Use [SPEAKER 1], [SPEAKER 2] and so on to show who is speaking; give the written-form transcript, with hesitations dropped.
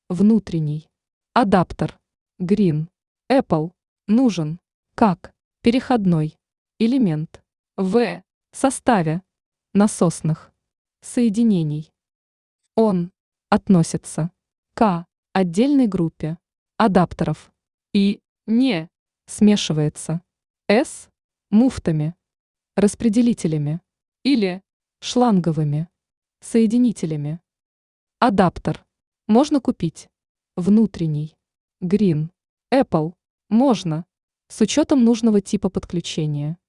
[SPEAKER 1] Внутренний. Адаптер. Green. Apple. Нужен. Как. Переходной. Элемент. В. Составе. Насосных. Соединений. Он. Относится. К. Отдельной группе. Адаптеров. И. Не. Смешивается. С. Муфтами. Распределителями. Или. Шланговыми. Соединителями. Адаптер. Можно купить. Внутренний. Green. Apple. Можно. С учетом нужного типа подключения.